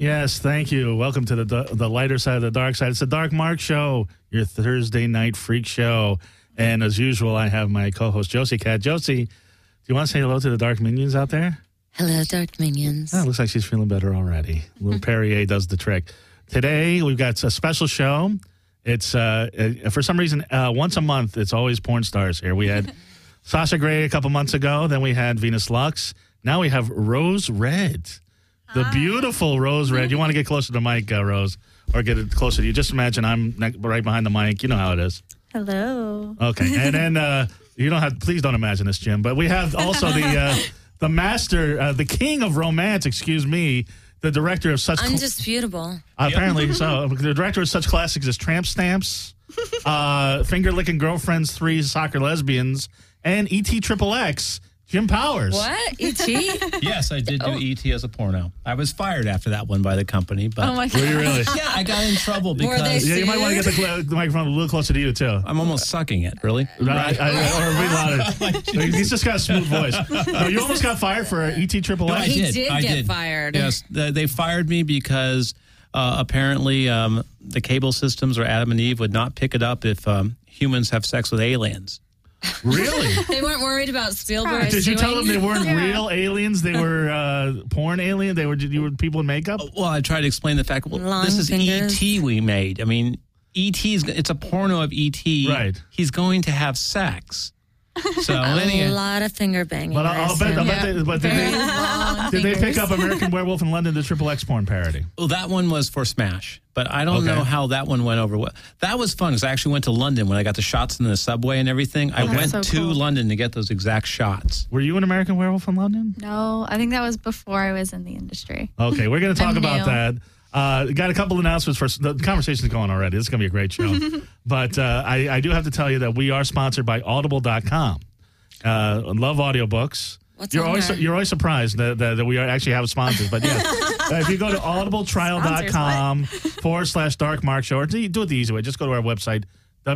Yes, thank you. Welcome to the lighter side of the dark side. It's the Dark Mark Show, your Thursday night freak show. And as usual, I have my co-host, Josie Cat. Josie, do you want to say hello to the Dark Minions out there? Hello, Dark Minions. Oh, it looks like she's feeling better already. Little Perrier does the trick. Today, we've got a special show. It's, for some reason, once a month, it's always porn stars here. We had Sasha Grey a couple months ago. Then we had Venus Lux. Now we have Rose Red. The beautiful Rose Red. You want to get closer to the mic, Rose, or get it closer to you. Just imagine I'm right behind the mic. You know how it is. Hello. Okay. And then you don't have, please don't imagine this, Jim, but we have also the master, the king of romance, excuse me, the director of such... Undisputable. Apparently so. The director of such classics as Tramp Stamps, Finger Licking Girlfriends 3 Soccer Lesbians, and E.T. XXX, Jim Powers. What? E.T.? Yes, I did do E.T. as a porno. I was fired after that one by the company. But Oh, my God. Were you really? yeah, I got in trouble Were they because Yeah, you might want to get the microphone a little closer to you, too. I'm almost sucking it, really. Right. Or be louder. He's just got a smooth voice. No, you almost got fired for E.T. XXX? No, I He did. did I get did. fired. Yes, they fired me because apparently the cable systems or Adam and Eve would not pick it up if humans have sex with aliens. Really? They weren't worried about Spielberg. Did you tell them they weren't Yeah. real aliens? They were porn aliens? You were people in makeup? Well, I tried to explain the fact, Long this is fingers. E.T. we made. I mean, it's a porno of E.T. Right. He's going to have sex. So, A anyway. lot of finger banging. But I'll bet, Long did they pick fingers. up American Werewolf in London, the XXX porn parody? Well, that one was for Smash, but I don't know how that one went over. That was fun because I actually went to London when I got the shots in the subway and everything. I went so to cool. London to get those exact shots. Were you an American Werewolf in London? No, I think that was before I was in the industry. Okay, we're going to talk I'm about new. that. Got a couple announcements first. The conversation's going already. This is going to be a great show. But I do have to tell you that we are sponsored by Audible.com. Love audiobooks. What's You're on always there? surprised that we actually have sponsors. But yeah, if you go to audibletrial.com/Dark Mark Show, or do it the easy way. Just go to our website,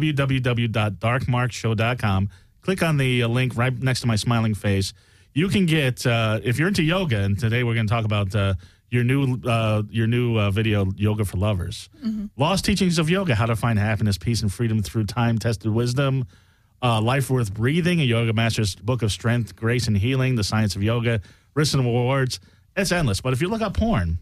www.darkmarkshow.com. Click on the link right next to my smiling face. You can get, if you're into yoga, and today we're going to talk about your new video, Yoga for Lovers. Lost Teachings of Yoga, How to Find Happiness, Peace, and Freedom Through Time-Tested Wisdom. Life Worth Breathing, a Yoga Master's Book of Strength, Grace, and Healing, The Science of Yoga, Risks and Rewards. It's endless. But if you look up porn,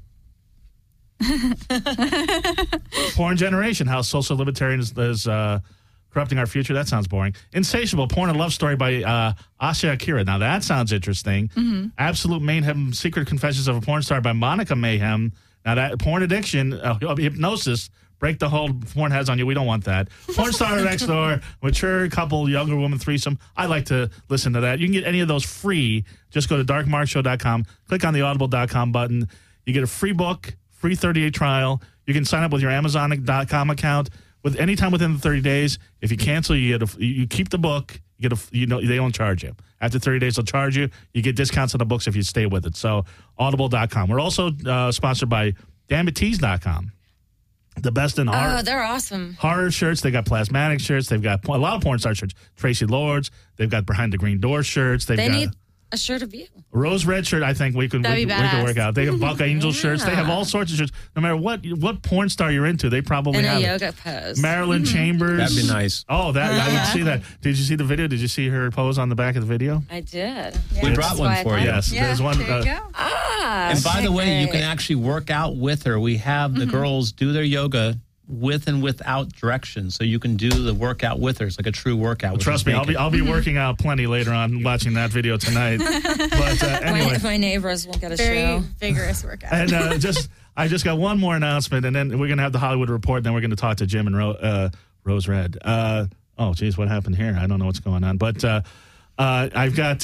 Porn Generation, How Social Libertarians is Corrupting Our Future. That sounds boring. Insatiable, Porn and Love Story by Asha Akira. Now, that sounds interesting. Absolute Mayhem, Secret Confessions of a Porn Star by Monica Mayhem. Now, that Porn Addiction, Hypnosis, Break the Hold Porn Has on You. We don't want that. Porn Star Next Door, Mature Couple, Younger Woman Threesome. I like to listen to that. You can get any of those free. Just go to darkmarkshow.com, click on the audible.com button. You get a free book, free 30-day trial. You can sign up with your Amazon.com account with anytime within the 30 days. If you cancel, you keep the book. They don't charge you. After 30 days, they'll charge you. You get discounts on the books if you stay with it. So audible.com. We're also sponsored by dammit.tees.com. The best in horror. Oh, they're awesome. Horror shirts. They got plasmatic shirts. They've got a lot of porn star shirts. Tracy Lords. They've got Behind the Green Door shirts. They Need a shirt of you. Rose Red shirt. I think we could work out. They have Buck Angel shirts. They have all sorts of shirts. No matter what porn star you're into, they probably In have a it. yoga pose. Marilyn Chambers. That'd be nice. Oh, I would see that. Did you see the video? Did you see her pose on the back of the video? I did. We brought one for you. Yes, there's one. There you go. And by the way, you can actually work out with her. We have the girls do their yoga with and without directions, so you can do the workout with her. It's like a true workout. Well, trust me, I'll be working out plenty later on watching that video tonight. But anyway, my neighbors will get a Very show. vigorous workout. and I just got one more announcement, and then we're gonna have the Hollywood Report. And then we're gonna talk to Jim and Rose Red. Oh, geez, what happened here? I don't know what's going on, but. We've got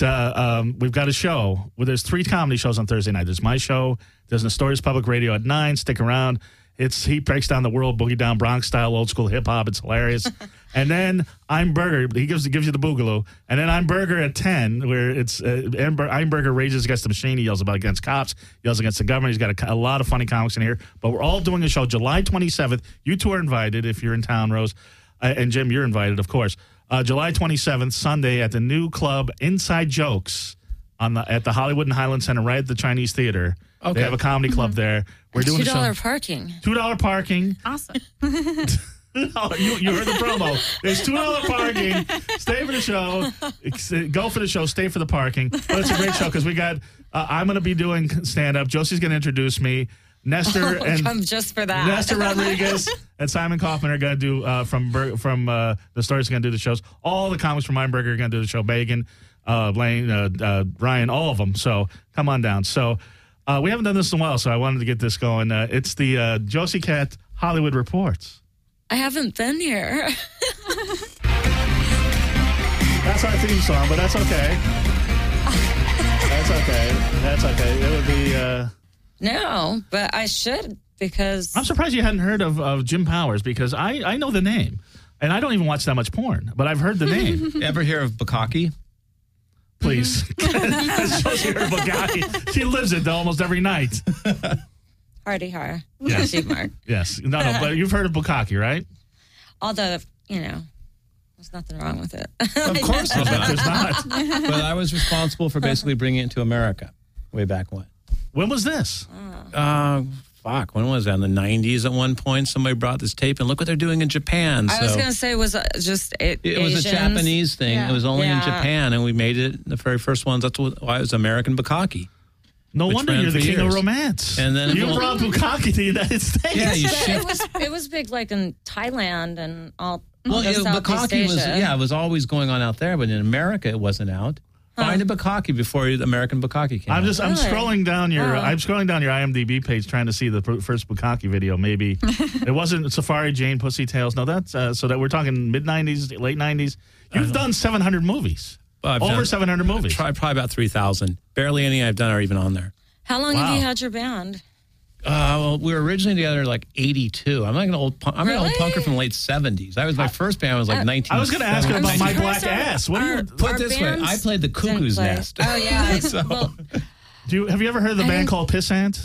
a show where there's 3 comedy shows on Thursday night. There's my show. There's Nestorius Public Radio at 9. Stick around. He breaks down the world, boogie down Bronx style, old school hip hop. It's hilarious. And then I'm Burger. He gives you the boogaloo. And then I'm Burger at 10, where it's I'm Burger rages against the machine. He yells against cops. Yells against the government. He's got a lot of funny comics in here. But we're all doing a show July 27th. You two are invited if you're in town, Rose. And Jim, you're invited, of course. July 27th, Sunday, at the new club Inside Jokes at the Hollywood and Highland Center, right at the Chinese Theater. Okay. They have a comedy club there. We're doing a show. $2 parking. $2 parking. Awesome. Oh, you heard the promo. There's $2 parking. Stay for the show. Go for the show. Stay for the parking. But it's a great show because we got. I'm going to be doing stand up. Josie's going to introduce me. Nestor and Come just for that. Nestor Rodriguez and Simon Kaufman are going to do from the Stories going to do the shows. All the comics from Einberger are going to do the show. Bagan, Blaine, Ryan, all of them. So come on down. So we haven't done this in a while, so I wanted to get this going. It's the Josie Cat Hollywood Reports. I haven't been here. That's our theme song, but that's okay. That's okay. It would be. No, but I should because I'm surprised you hadn't heard of Jim Powers because I know the name, and I don't even watch that much porn, but I've heard the name. Ever hear of Bukkake? Please, Josie heard of Bukkake. She lives it though almost every night. Hardy har. Yes. Sheep mark. Yes, no, but you've heard of Bukkake, right? Although, there's nothing wrong with it. Of course I bet there's not. there's not. But I was responsible for basically bringing it to America way back when. When was this? When was that? In the 90s at one point, somebody brought this tape, and look what they're doing in Japan. I was going to say, was just it was a Japanese thing. Yeah. It was only in Yeah. Japan, and we made it the very first ones. That's why it was American Bukkake. No Which wonder ran you're the for king of years. romance. And then you brought Bukkake to the United States. Yeah, you But shift. it was big like in Thailand and all Well, of Southeast Bukkake was Asia. it was always going on out there, but in America it wasn't out. Find a Bukkake before the American Bukkake came I'm out. I'm Really? scrolling down your Oh. I'm scrolling down your IMDb page trying to see the first Bukkake video. Maybe it wasn't Safari Jane Pussy Tales. No, that's so that we're talking mid 90s, late 90s. You've done 700 movies. I've Over done- 700 movies. Probably about 3,000. Barely any I've done are even on there. How long Wow. have you had your band? Well, we were originally together like 82. I'm like an old I'm an old Really? punker from the late 70s. My first band was like 19. I was going to ask you about My surprised Black Ass. What do you Put it this way, I played the Cuckoo's Nest. Oh, yeah. So- Well, have you ever heard of the I band didn't- called Pissant?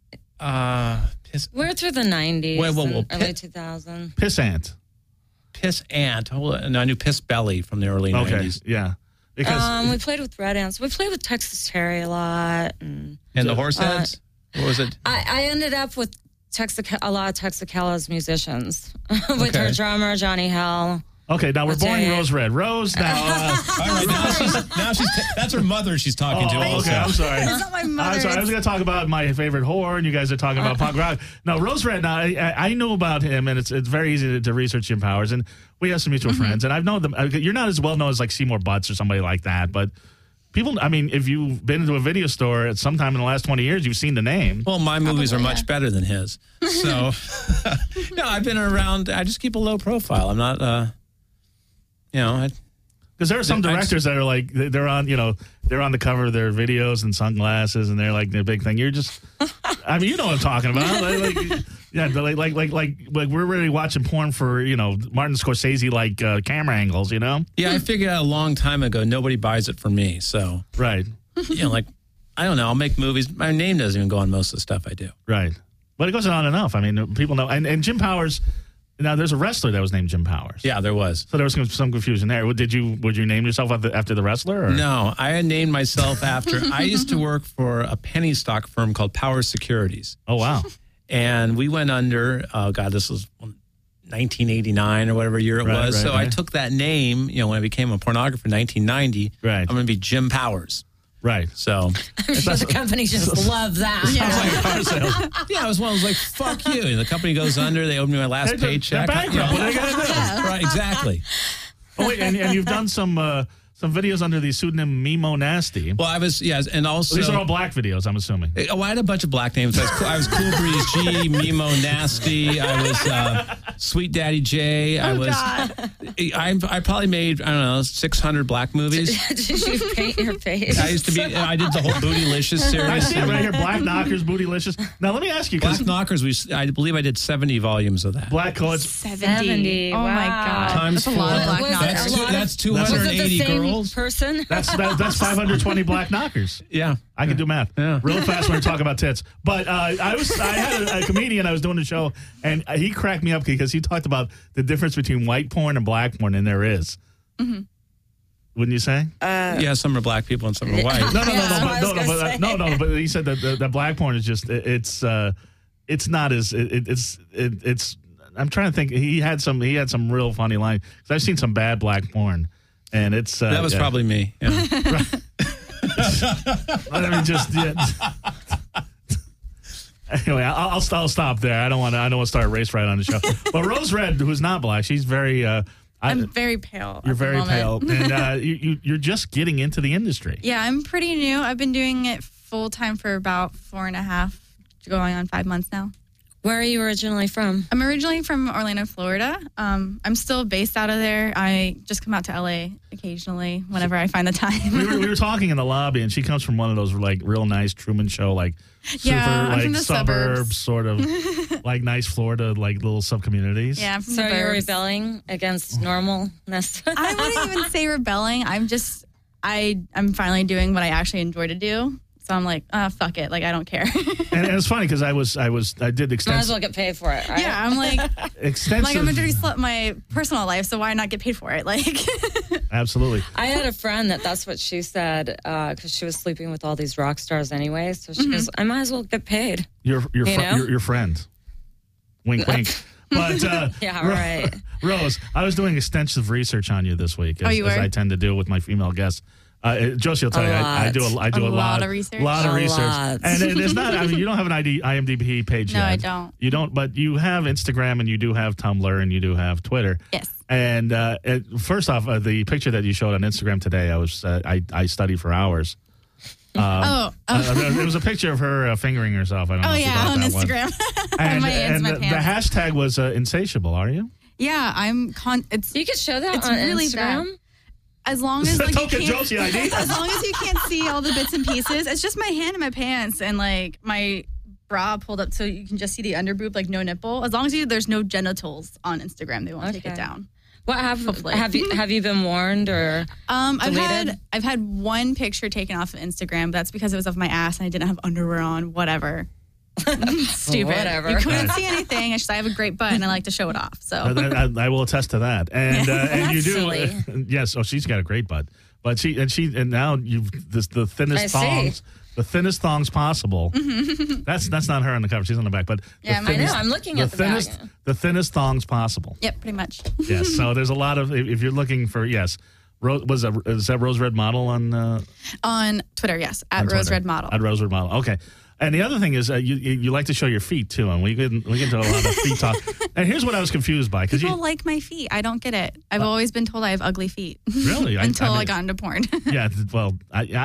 we're through the 90s Wait, whoa, and whoa. early 2000s. Pissant. Piss Ant. Hold on. No, I knew Piss Belly from the early Okay, 90s. yeah. Because We played with Red Ants. We played with Texas Terry a lot. And And the Horseheads? What was it? I ended up with a lot of Texacalla's musicians. With Okay. her drummer, Johnny Hell. okay, now we're I'll boring tell you. Rose Red. Rose now. All right, now she's that's her mother she's talking to. Oh, Also. okay, I'm sorry. It's not my I'm mother. sorry. I was going to talk about my favorite whore, and you guys are talking about punk rock. No, Rose Red. Now I knew about him, and it's very easy to research Jim Powers, and we have some mutual friends, and I've known them. You're not as well known as like Seymour Butts or somebody like that, but people. I mean, if you've been into a video store at some time in the last 20 years, you've seen the name. Well, my movies are Probably, much better than his. So, no, I've been around. I just keep a low profile. I'm not, Because there are some directors that are like they're on the cover of their videos and sunglasses, and they're like the big thing. You're just, I mean, you know what I'm talking about. Like we're really watching porn for Martin Scorsese camera angles. Yeah, I figured out a long time ago nobody buys it from me. So, Right, I don't know. I'll make movies. My name doesn't even go on most of the stuff I do. right. But it goes on enough. I mean, people know. And Jim Powers. Now, there's a wrestler that was named Jim Powers. Yeah, there was. So there was some confusion there. Would you name yourself after the wrestler? Or? No, I had named myself after. I used to work for a penny stock firm called Powers Securities. Oh wow. And we went under, this was 1989 or whatever year it Right, was. right, So I right. took that name, when I became a pornographer in 1990. Right. I'm going to be Jim Powers. Right. So, I'm sure the company just loved that. yeah, I was one. I was like, fuck you. And the company goes under. They owe me my last paycheck. They're bankrupt. What are they gonna do? Right, exactly. Oh wait, and you've done some videos under the pseudonym Mimo Nasty. Well, I was, and also. These are all black videos, I'm assuming. Oh, I had a bunch of black names. I was Cool Breeze G, Mimo Nasty. I was Sweet Daddy J. I was. I probably made 600 black movies. Did you paint your face? I used to be. I did the whole Bootylicious I series. see it right here, Black Knockers, Bootylicious. Now let me ask you, Black because Knockers. I believe I did 70 volumes of that. Black Coats. 70. Oh my Wow. God. Times That's a lot of four. black Was it knockers. a lot of- That's Was it the 280 same girls. person? That's 520 Black Knockers. Yeah. I can do math Yeah. real fast when we talk about tits. But I had a comedian I was doing the show, and he cracked me up because he talked about the difference between white porn and black porn, and there is. Wouldn't you say? Yeah, some are black people and some are white. But he said that the black porn is just it's not as it's. I'm trying to think. He had some real funny lines because I've seen some bad black porn, and it's that was probably me. Yeah. I mean, just anyway, I'll stop there. I don't want to start a race right on the show. But Rose Red, who's not black, she's very. I'm very pale. You're very pale, and you're just getting into the industry. Yeah, I'm pretty new. I've been doing it full time for about 4.5, going on 5 months now. Where are you originally from? I'm originally from Orlando, Florida. I'm still based out of there. I just come out to LA occasionally whenever I find the time. we were talking in the lobby, and she comes from one of those like real nice Truman Show, like super I'm from the suburbs, sort of like nice Florida, like little sub communities. Yeah, I'm from So the you're burbs. rebelling against normalness? I wouldn't even say rebelling. I'm finally doing what I actually enjoy to do. So I'm like, fuck it. Like, I don't care. And it's funny because I did Might extensive. as well get paid for it, right? Yeah, I'm like, extensive. I'm a dirty slut in my personal life, so why not get paid for it? Like, Absolutely. I had a friend that's what she said because she was sleeping with all these rock stars anyway. So she goes, I might as well get paid. Your friend. Wink, wink. But Yeah, right. Rose, I was doing extensive research on you this week, as I tend to do with my female guests. Josie will tell you, I do a lot of research. And it's not. I mean, you don't have an IMDb page yet. No, I don't. You don't, but you have Instagram and you do have Tumblr and you do have Twitter. Yes. And first off, the picture that you showed on Instagram today, I studied for hours. It was a picture of her fingering herself. I don't know. Oh if you yeah, thought on that Instagram. And, my and my the pants. hashtag was insatiable. Are you? Yeah, I'm. You could show that It's on really Instagram. bad. As long as like, Don't you get Josie can't, ID. as long as you can't see all the bits and pieces, it's just my hand and my pants and like my bra pulled up so you can just see the underboob, like no nipple. As long as there's no genitals on Instagram, they won't take it down. What Hopefully. have you been warned or? I've had one picture taken off of Instagram. That's because it was of my ass and I didn't have underwear on. Whatever. Stupid. Whatever. You couldn't see anything. It's just I have a great butt and I like to show it off. So I will attest to that. And and you do. Silly. Yes. Oh, she's got a great butt. But now you've the thinnest thongs. The thinnest thongs possible. That's not her on the cover. She's on the back. But Yeah, the I know. I'm looking at the back. The thinnest thongs possible. yep, pretty much. Yes. So there's a lot of if you're looking for is that Rose Red Model on On Twitter, yes, at on Rose Twitter? Red Model. At Rose Red Model. Okay. And the other thing is you like to show your feet too, and we get into a lot of feet talk. And here's what I was confused by because People like my feet. I don't get it. I've always been told I have ugly feet. Really? Until I I mean- got into porn. Yeah, well,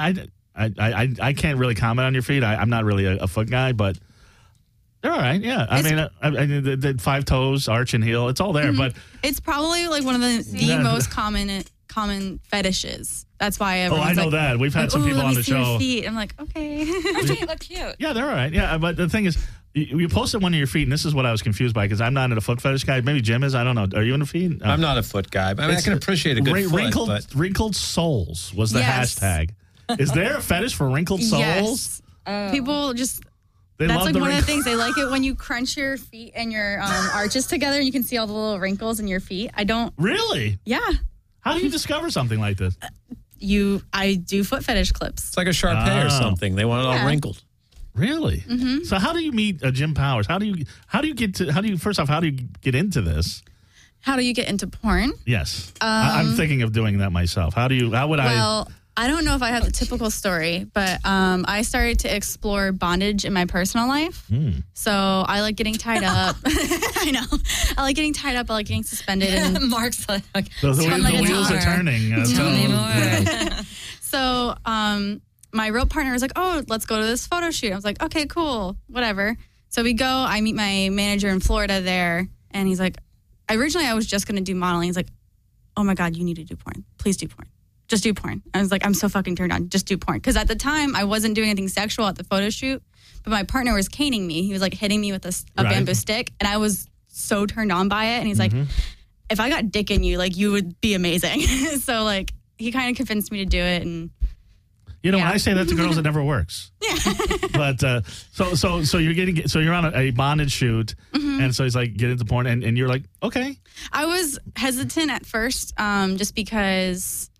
I can't really comment on your feet. I'm not really a foot guy, but they're all right. Yeah, I mean, the 5 toes, arch and heel, it's all there. But It's probably like one of the Yeah. most common fetishes. That's why I everyone's know like, that we've had some "Ooh, people let on me the see your show. feet." I'm like, okay. They look cute. Yeah, they're all right. Yeah, but the thing is, you posted one of your feet, and this is what I was confused by because I'm not a foot fetish guy. Maybe Jim is. I don't know. Are you into feet? I'm not a foot guy. I mean, I can appreciate a good foot, but wrinkled soles was the Yes. hashtag. Is there a fetish for wrinkled soles? Yes. People just. They That's love like the one of the wrinkle- things. They like it when you crunch your feet and your arches together and you can see all the little wrinkles in your feet. I don't. Really? Yeah. How do you discover something like this? I do foot fetish clips. it's like a Shar-Pei or something. They want it all Yeah. wrinkled. Really? Mm-hmm. So how do you meet Jim Powers? How do you first off, how do you get into this? How do you get into porn? Yes. I'm thinking of doing that myself. How would I? Well, I don't know if I have the typical story, but I started to explore bondage in my personal life. So I like getting tied up. I know. I like getting tied up. I like getting suspended. And Mark's like, The me wheels are more. turning. tell me more. so my rope partner was like, "Oh, let's go to this photo shoot." I was like, "Okay, cool, whatever." So we go. I meet my manager in Florida there, and he's like, "Originally, I was just going to do modeling." He's like, "Oh my God, you need to do porn. Please do porn. Just do porn." I was like, "I'm so fucking turned on. Just do porn." Because at the time, I wasn't doing anything sexual at the photo shoot, but my partner was caning me. He was like hitting me with a Right. bamboo stick, and I was so turned on by it. And he's like, "If I got dick in you, like you would be amazing." So like he kind of convinced me to do it, and When Yeah. I say that to girls, it never works. But so you're on a bondage shoot, and so he's like, get into porn, and you're like, okay. I was hesitant at first, just because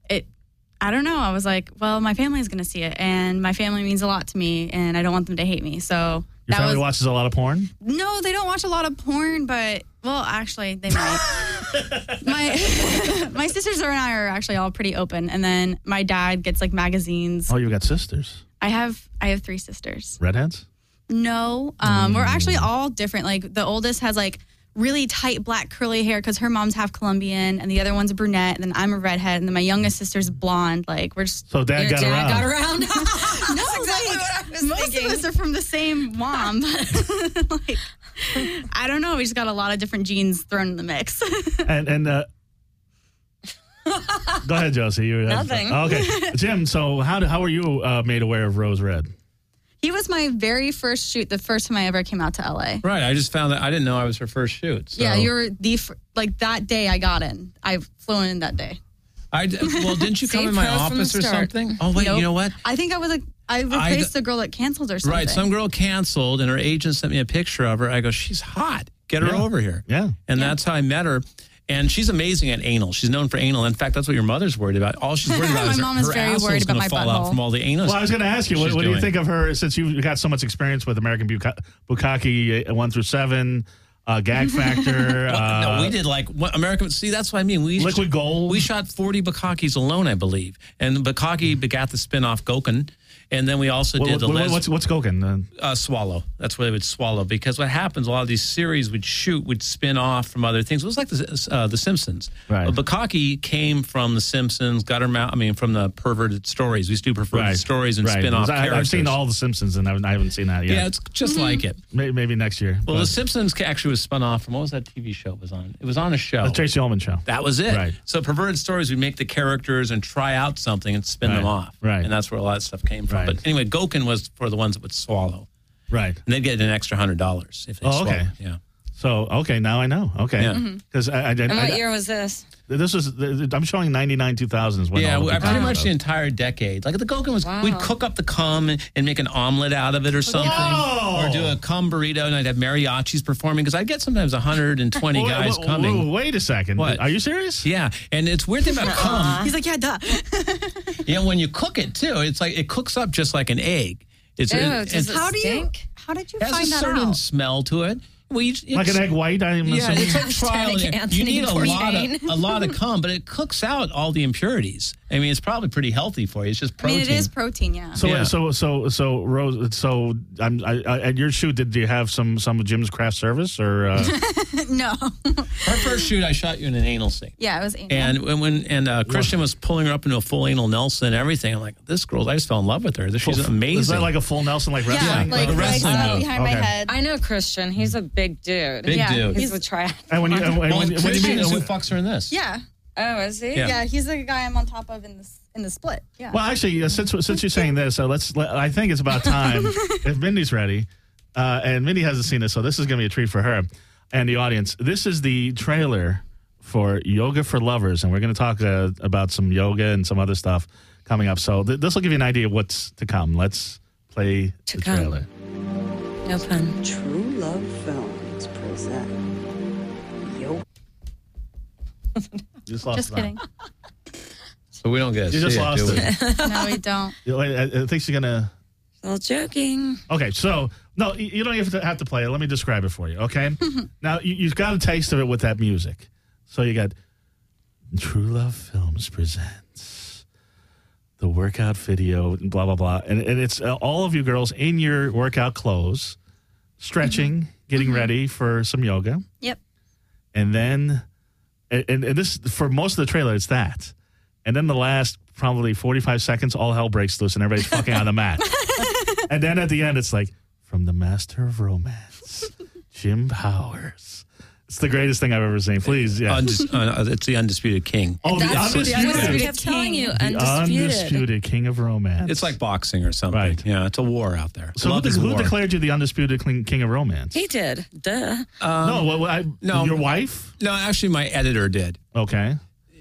I don't know. I was like, well, my family is going to see it, and my family means a lot to me, and I don't want them to hate me. So Your family watches a lot of porn? No, they don't watch a lot of porn, but, well, actually, they might. My sisters and I are actually all pretty open, and then my dad gets, like, magazines. Oh, you got sisters? I have 3 sisters. Redheads? No. We're actually all different. Like, the oldest has, like, really tight black curly hair because her mom's half Colombian, and the other one's a brunette, and then I'm a redhead, and then my youngest sister's blonde. Like, we're just... So Dad got around. Got around. No, exactly like, what I was most thinking. of us are from the same mom. But, like, I don't know. We just got a lot of different genes thrown in the mix. And go ahead, Josie. Nothing. Okay. Jim, so how were you made aware of Rose Red? He was my very first shoot, the first time I ever came out to LA. Right. I just found that I didn't know I was her first shoot. So. Yeah, you were like that day I got in. I flew in that day. Well, didn't you come See, in my pros from the office or start. something? Oh, wait, Nope. You know what? I think I replaced the girl that canceled or something. Right. Some girl canceled, and her agent sent me a picture of her. I go, she's hot. Get her over here. Yeah. And that's how I met her. And she's amazing at anal. She's known for anal. In fact, that's what your mother's worried about. All she's worried about My is mom her is very asshole's worried about gonna my fall out butthole. from all the anal. Well, I was going to ask you, what do you think of her, since you got so much experience with American Bukkake 1 through 7, Gag Factor? No, we did American. See, that's what I mean. Liquid Gold. We shot 40 Bukkakes alone, I believe. And Bukkake begat the spinoff Goken. And then we also did what's Goken? Swallow. That's what they would swallow. Because what happens, a lot of these series would spin off from other things. It was like the Simpsons. Right. Bukkake came from the Simpsons, from the perverted stories. We used to do perverted stories and spin off characters. I've seen all the Simpsons, and I haven't seen that yet. Yeah, it's just like it. Maybe next year. Well, the Simpsons actually was spun off from, what was that TV show it was on? It was on a show. The Tracy Ullman Show. That was it. Right. So perverted stories, we make the characters and try out something and spin them off. Right. And that's where a lot of stuff came from. Right. But anyway, Goken was for the ones that would swallow. Right. And they'd get an extra $100 if they swallowed. Okay. Yeah. So, okay, now I know. Okay. Yeah. Because And what year was this? This was, I'm showing 99, 2000 is when Yeah, all the pretty Bukkake much stuff. the entire decade. Like the Goken was, Wow. we'd cook up the cum and make an omelet out of it or something. Whoa! Or do a cum burrito, and I'd have mariachis performing, because I'd get sometimes 120 guys coming. Wait a second. What? Are you serious? Yeah, and it's weird thing about cum. He's like, yeah, duh. Yeah, when you cook it too, it's like it cooks up just like an egg. Does it How stink? did you It has find a that certain out? smell to it. Well, Like an egg white, I'm Yeah, assuming? it's like trial and error. Anthony You need Bourdain. a lot of cum, but it cooks out all the impurities. I mean, it's probably pretty healthy for you. It's just I protein. mean, it is protein, yeah. So, Yeah. so Rose. So, at your shoot, did you have some of Jim's craft service or? No. Our first shoot, I shot you in an anal sink. Yeah, it was anal. And Christian was pulling her up into a full anal Nelson and everything. I'm like, this girl, I just fell in love with her. She's amazing. Is that like a full Nelson, like wrestling? like a wrestling move. behind my Okay. head. I know Christian. He's a big dude. Big dude. He's a triathlon. And when you Christian is who mean, fucks her in this. Yeah. Oh, is he? Yeah. Yeah, he's the guy I'm on top of in the split. Yeah. well, actually, since you're saying this, I think it's about time if Mindy's ready, and Mindy hasn't seen this, so this is going to be a treat for her and the audience. This is the trailer for Yoga for Lovers, and we're going to talk about some yoga and some other stuff coming up. So this will give you an idea of what's to come. Let's play the come. trailer. No pun. True Love Films present Yo. You just lost Just it. kidding. So we don't get to You just see lost do we? it. No, we don't. I think she's going to... Still joking. Okay, so no, you don't even have to play it. Let me describe it for you, okay? Now, you've got a taste of it with that music. So you got True Love Films presents the workout video, blah, blah, blah. And it's all of you girls in your workout clothes, stretching, getting ready for some yoga. Yep. And then, and this, for most of the trailer, it's that. And then the last probably 45 seconds, all hell breaks loose and everybody's fucking on the mat. And then at the end, it's like, from the master of romance, Jim Powers. It's the greatest thing I've ever seen. Please, yeah. It's the Undisputed King. Oh, the That's what I undisputed, kept telling you. the undisputed king of romance. It's like boxing or something. Right. Yeah, it's a war out there. So Love is who war. declared you the undisputed king of romance? He did. Duh. No, No. your wife? No, actually, my editor did. Okay.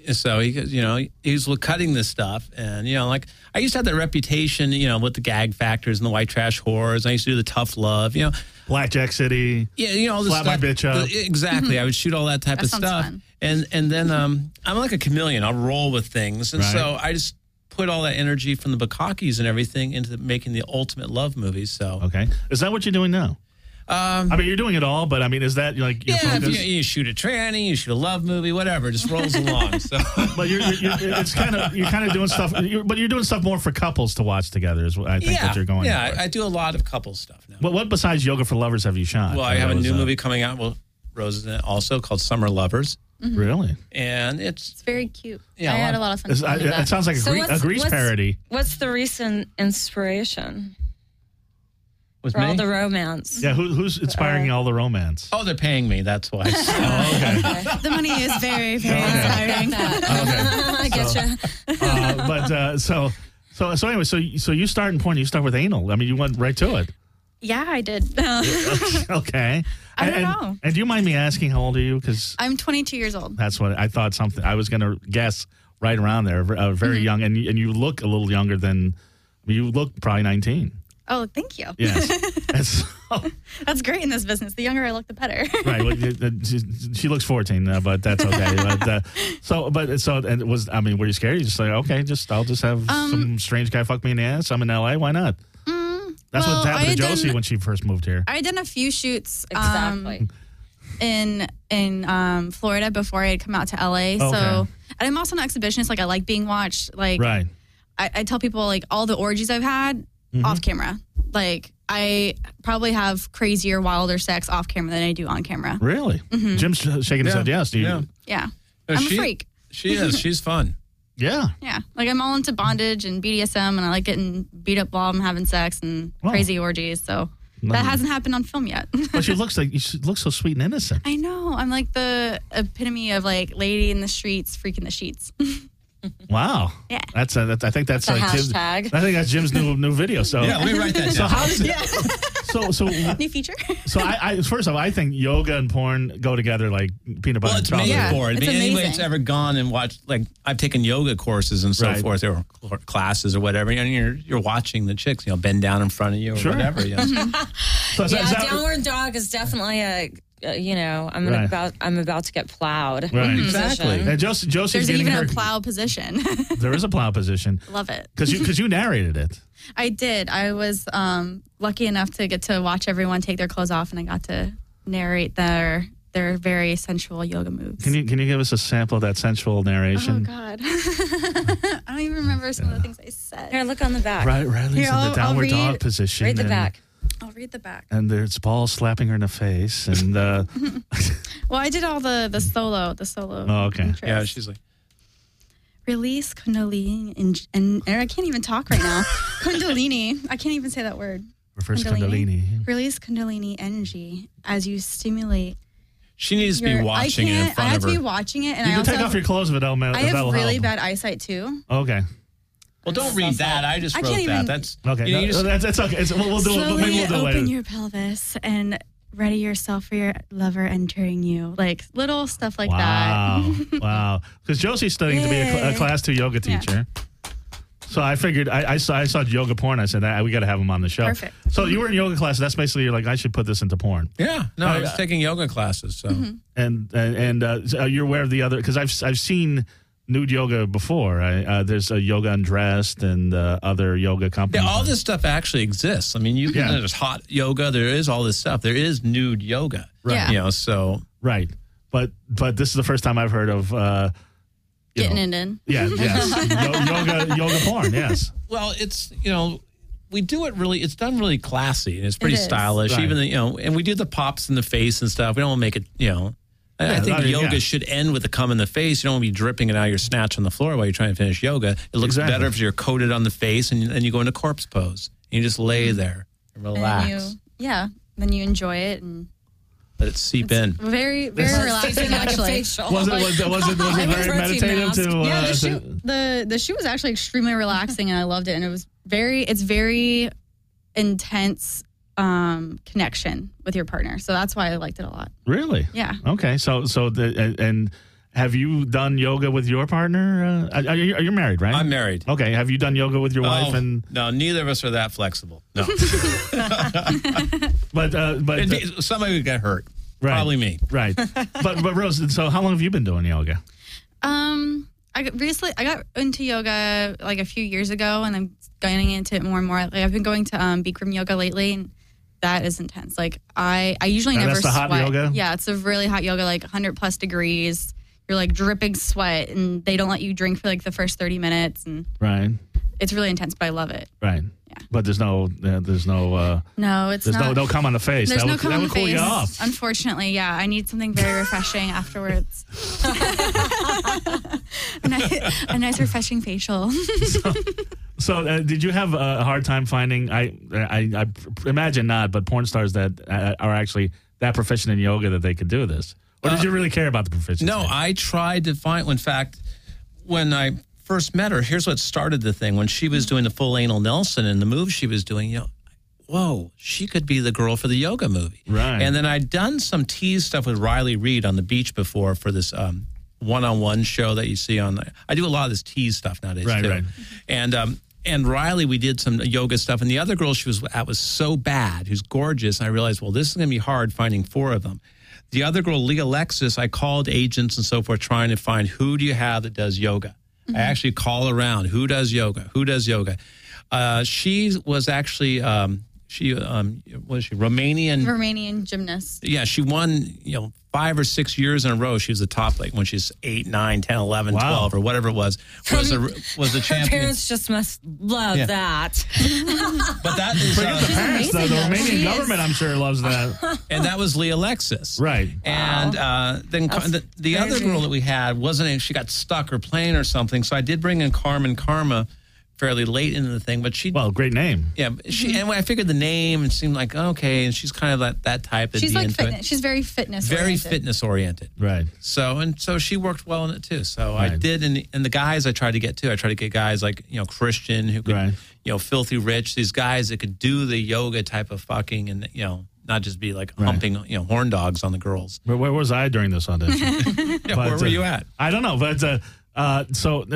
So he was cutting this stuff, and like I used to have that reputation, with the gag factors and the white trash whores. I used to do the tough love, Blackjack City. Yeah, all this Slap stuff. my bitch up. Exactly. I would shoot all that type That of sounds stuff, fun. and then I'm like a chameleon. I'll roll with things, and Right. so I just put all that energy from the Bukakis and everything into making the ultimate love movies. So Okay. Is that what you're doing now? I mean, you're doing it all, but I mean, is that like your yeah, if focus? you shoot a tranny, you shoot a love movie, whatever, it just rolls along. So But you're kind of doing stuff, but you're doing stuff more for couples to watch together. Is what I think what you're going. yeah, for. I do a lot of couple stuff now. What besides Yoga for Lovers have you shot? Well, I have a That was, new movie coming out. Well, Rose is in it also called Summer Lovers, Really? and it's It's very cute. Yeah, I had a lot of fun. It's- with that. it sounds like So a Grease parody. What's the recent inspiration with for all me. the romance? Yeah, who's inspiring all the romance? Oh, they're paying me. That's why. Okay. The money is very, very inspiring. I get you. So anyway, so you start in porn. You start with anal. I mean, you went right to it. Yeah, I did. Okay. I don't and, know. And do you mind me asking how old are you? Because I'm 22 years old. that's what I thought. Something I was going to guess right around there. Very young, and you look a little younger than you look. Probably 19. Oh, thank you. Yes. And so- That's great in this business. The younger I look, the better. right. Well, she looks 14, but that's okay. And it was. I mean, were you scared? You just like, okay, I'll just have some strange guy fuck me in the ass. I'm in LA. Why not? That's well, what happened I to had Josie done- when she first moved here. I had done a few shoots Exactly. in Florida before I had come out to LA. So, and I'm also an exhibitionist. Like, I like being watched. Like, Right. I tell people, like, all the orgies I've had off camera. Like, I probably have crazier, wilder sex off camera than I do on camera. Really? Jim's shaking his head. Yes. Do you? Yeah. Yeah. No, I'm a freak. She is. She's fun. Yeah. Yeah. Like, I'm all into bondage and BDSM, and I like getting beat up while I'm having sex and crazy orgies. So that hasn't happened on film yet. But she looks so sweet and innocent. I know. I'm like the epitome of, like, lady in the streets freaking the sheets. Wow. Yeah. I think that's a like Jim's, hashtag. I think that's Jim's new video. So Yeah, let me write that down. So how did so New feature. so I first of all I think yoga and porn go together like peanut butter Well, and it's chocolate. made Yeah, for it. it's Anybody amazing. that's ever gone and watched, like, I've taken yoga courses and so Right. forth, or classes or whatever, and you're watching the chicks, bend down in front of you or Sure. whatever. So is Yeah, that- downward dog is definitely I'm Right. about to get plowed. Right. Exactly. And Josie's There's getting even her. a plow position. There is a plow position Love it. because you narrated it. I did. I was lucky enough to get to watch everyone take their clothes off, and I got to narrate their very sensual yoga moves. Can you give us a sample of that sensual Oh narration? God, I don't even remember some of the things I said. Here, look on the back. Right, Riley's Here, in I'll the downward read- dog position. Read the and- back. I'll read the back. And there's balls slapping her in the face, and Well, I did all the solo. Oh, okay. intros. Yeah, she's like, Release Kundalini and I can't even talk right now. Kundalini. I can't even say that word. reverse Kundalini. Release Kundalini energy as you stimulate. she needs to be watching it in I front have of to be her. watching it, and You I can also take off your clothes if that'll I have that'll really help. bad eyesight too. Okay. Well, don't read that. I just I wrote can't even- that. That's Okay. You just, That's okay. We'll do it. Slowly Maybe we'll do it open later. your pelvis and ready yourself for your lover entering you. Like little stuff like Wow. that. Wow. Because Josie's studying to be a Yay. class 2 yoga Yeah. teacher. So I figured I saw yoga porn. I said we got to have him on the show. Perfect. So you were in yoga class. That's basically you're like I should put this into porn. yeah. No, I was taking yoga classes. So So you're aware of the other because I've seen nude yoga before. There's a Yoga Undressed and other yoga companies. yeah, all this stuff actually exists. I mean, there's hot yoga. There is all this stuff. There is nude yoga. Right. You know, so Right. But this is the first time I've heard of Getting it in. Yeah, yes. yoga porn, yes. well, it's we do it really. It's done really classy and it's pretty It is. stylish. Right. Even and we do the pops in the face and stuff. We don't want to make it. I think I mean, yoga yeah. should end with the cum in the face. You don't want to be dripping it out of your snatch on the floor while you're trying to finish yoga. It looks Exactly. better if you're coated on the face and you go into corpse pose. And you just lay there and relax. Then you enjoy it and Let it seep in. very, very relaxing actually. Was it very protein meditative mask. to? Yeah, the shoot was actually extremely relaxing and I loved it, and it was very intense connection with your partner. So that's why I liked it a lot. Really? Yeah. Okay. So Have you done yoga with your partner? You're married, right? I'm married. Okay. Have you done yoga with your wife? Oh, And no, neither of us are that flexible. No. but Somebody would get hurt. Right. Probably me. Right. but Rose, so how long have you been doing yoga? I got into yoga like a few years ago, and I'm getting into it more and more. Like I've been going to Bikram yoga lately, and that is intense. Like I usually never that's the sweat. hot yoga? Yeah, it's a really hot yoga, like 100+ degrees. You're like dripping sweat, and they don't let you drink for like the first 30 minutes, and Right. it's really intense. But I love it. Right. Yeah. But there's no No, it's there's not. no come on the face. There's that no would, cum that on would the cool face. you off. Unfortunately, yeah. I need something very refreshing afterwards. a nice refreshing facial. So did you have a hard time finding? I imagine not, but porn stars that are actually that proficient in yoga that they could do this, or did you really care about the proficiency? No, I tried to find. In fact, when I first met her, here's what started the thing. When she was doing the full anal Nelson and the moves she was doing, whoa, she could be the girl for the yoga movie. Right. And then I'd done some tease stuff with Riley Reid on the beach before for this one-on-one show that you see on. I do a lot of this tease stuff nowadays too. Right. And Riley, we did some yoga stuff, and the other girl she was at was so bad, who's gorgeous, and I realized, well, this is going to be hard finding 4 of them. The other girl, Leah Alexis, I called agents and so forth trying to find who do you have that does yoga. I actually call around. Who does yoga? Who does yoga? She was actually was she Romanian? Romanian gymnast. Yeah, she won 5 or 6 years in a row. She was the top, like when she's 8, 9, 10, 11, 12, or whatever it was the Her champion. parents just must love that. But that is Forget the parents, though. The Romanian government, I'm sure, loves that. and that was Leah Alexis. Right. And then the other girl that we had she got stuck or playing or something. So I did bring in Carmen Karma fairly late into the thing, but great name. Yeah, and when I figured the name, it seemed like okay, and she's kind of that type. She's like fitness. She's very fitness. Very fitness oriented. Right. So she worked well in it too. So Right. I did, and the guys I tried to get too. I tried to get guys like Christian who could, Right. Filthy Rich. These guys that could do the yoga type of fucking and not just be like humping horn dogs on the girls. Where was I during this audition? Yeah, where were you at? I don't know, but so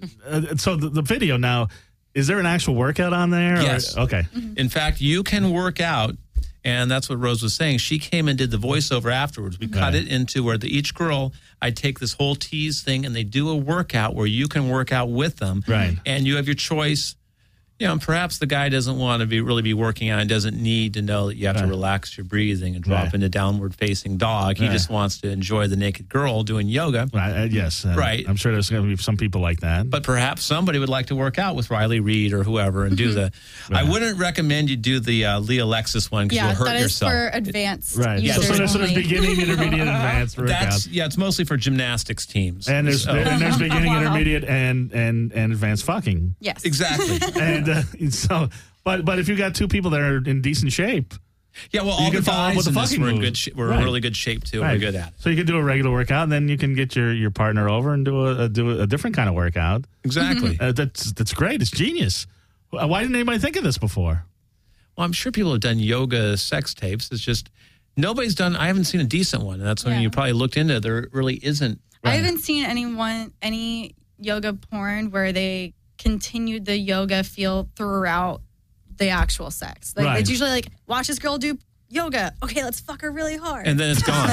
the video now, is there an actual workout on there? Yes. Okay. In fact, you can work out, and that's what Rose was saying. She came and did the voiceover afterwards. We cut it into where each girl, I take this whole tease thing, and they do a workout where you can work out with them. Right. And you have your choice. And perhaps the guy doesn't want to really be working out and doesn't need to know that you have to relax your breathing and drop into downward facing dog. He just wants to enjoy the naked girl doing yoga. Yes. Right. I'm sure there's going to be some people like that. But perhaps somebody would like to work out with Riley Reid or whoever and do the. I wouldn't recommend you do the Leah Alexis one because you'll hurt yourself. Yeah, that is for advanced. Right. users So there's only. beginning, intermediate, advanced workouts. It's mostly for gymnastics teams. And there's beginning, intermediate, and advanced fucking. Yes. Exactly. And so, but if you got 2 people that are in decent shape, Yeah, well, all You the can follow up guys with in the this fucking were in moves. good we're in really good shape too. We're good at it. So you can do a regular workout, and then you can get your partner over and do a different kind of workout. Exactly. That's great. It's genius. Why didn't anybody think of this before? Well, I'm sure people have done yoga sex tapes. It's just nobody's done. I haven't seen a decent one, and that's when you probably looked into it. There really isn't. I haven't seen any yoga porn where they continued the yoga feel throughout the actual sex. Like it's usually like, watch this girl do yoga. Okay, let's fuck her really hard. And then it's gone.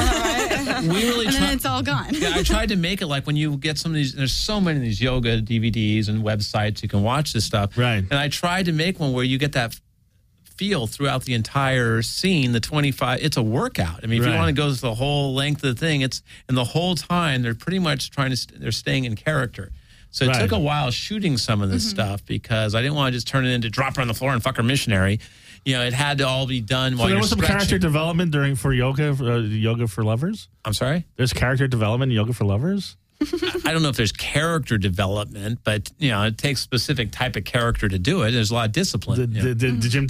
We really and then it's all gone. Yeah, I tried to make it like when you get some of these, there's so many of these yoga DVDs and websites you can watch this stuff. Right. And I tried to make one where you get that feel throughout the entire scene, the 25, it's a workout. I mean, if you want to go the whole length of the thing, and the whole time they're pretty much they're staying in character. So it took a while shooting some of this stuff because I didn't want to just turn it into drop her on the floor and fuck her missionary. It had to all be done while you're there was some stretching. character development for yoga for lovers? I'm sorry? There's character development in yoga for lovers? I don't know if there's character development, but it takes a specific type of character to do it. There's a lot of discipline. Did Jim